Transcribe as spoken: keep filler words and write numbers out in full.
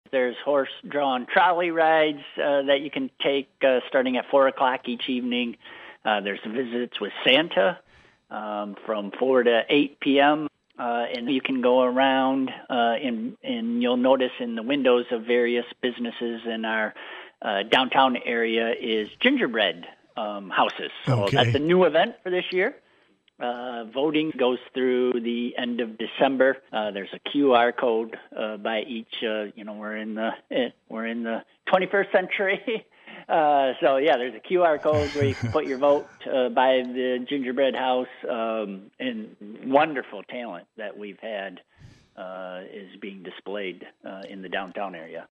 There's horse-drawn trolley rides uh, that you can take uh, starting at four o'clock each evening. Uh, there's visits with Santa um, from four to eight p.m., uh, and you can go around uh, and, and you'll notice in the windows of various businesses in our uh, downtown area is gingerbread um, houses. So okay. That's a new event for this year. Uh, voting goes through the end of December. Uh, there's a Q R code uh, by each. Uh, you know, we're in the eh, we're in the twenty-first century. Uh, so yeah, there's a Q R code where you can put your vote uh, by the gingerbread house. Um, and wonderful talent that we've had uh, is being displayed uh, in the downtown area.